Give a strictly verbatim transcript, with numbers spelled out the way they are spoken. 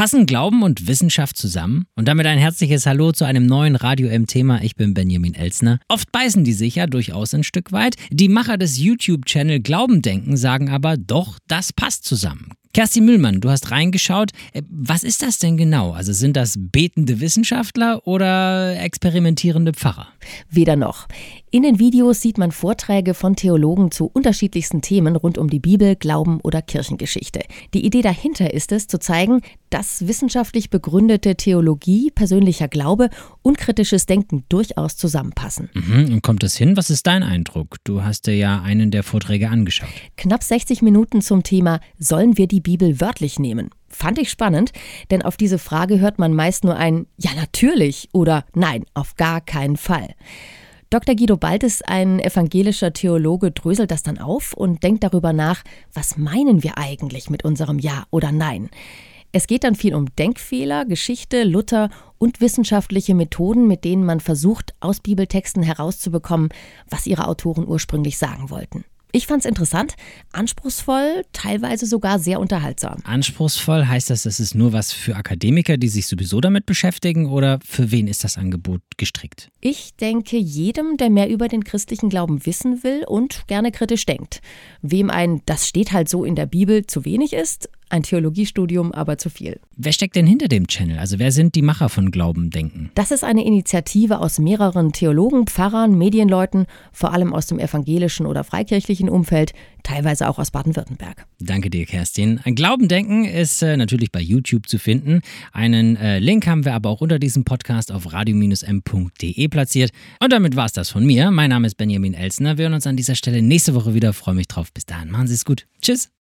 Passen Glauben und Wissenschaft zusammen? Und damit ein herzliches Hallo zu einem neuen Radio M-Thema. Ich bin Benjamin Elsner. Oft beißen die sich ja durchaus ein Stück weit. Die Macher des YouTube-Channel Glaubendenken sagen aber, doch, das passt zusammen. Kerstin Mühlmann, du hast reingeschaut. Was ist das denn genau? Also sind das betende Wissenschaftler oder experimentierende Pfarrer? Weder noch. In den Videos sieht man Vorträge von Theologen zu unterschiedlichsten Themen rund um die Bibel, Glauben oder Kirchengeschichte. Die Idee dahinter ist es, zu zeigen, dass wissenschaftlich begründete Theologie, persönlicher Glaube und kritisches Denken durchaus zusammenpassen. Mhm, und kommt das hin? Was ist dein Eindruck? Du hast dir ja einen der Vorträge angeschaut. Knapp sechzig Minuten zum Thema „Sollen wir die Bibel wörtlich nehmen?" Fand ich spannend, denn auf diese Frage hört man meist nur ein „Ja, natürlich" oder „Nein, auf gar keinen Fall". Doktor Guido Baltes, ein evangelischer Theologe, dröselt das dann auf und denkt darüber nach, was meinen wir eigentlich mit unserem Ja oder Nein? Es geht dann viel um Denkfehler, Geschichte, Luther und wissenschaftliche Methoden, mit denen man versucht, aus Bibeltexten herauszubekommen, was ihre Autoren ursprünglich sagen wollten. Ich fand's interessant, anspruchsvoll, teilweise sogar sehr unterhaltsam. Anspruchsvoll, heißt das, das ist nur was für Akademiker, die sich sowieso damit beschäftigen, oder für wen ist das Angebot gestrickt? Ich denke jedem, der mehr über den christlichen Glauben wissen will und gerne kritisch denkt. Wem ein „Das steht halt so in der Bibel" zu wenig ist, ein Theologiestudium aber zu viel. Wer steckt denn hinter dem Channel? Also wer sind die Macher von Glaubendenken? Das ist eine Initiative aus mehreren Theologen, Pfarrern, Medienleuten, vor allem aus dem evangelischen oder freikirchlichen Umfeld, teilweise auch aus Baden-Württemberg. Danke dir, Kerstin. Glaubendenken ist äh, natürlich bei YouTube zu finden. Einen äh, Link haben wir aber auch unter diesem Podcast auf radio m punkt de platziert. Und damit war es das von mir. Mein Name ist Benjamin Elsner. Wir hören uns an dieser Stelle nächste Woche wieder. Freue mich drauf. Bis dahin, machen Sie es gut. Tschüss.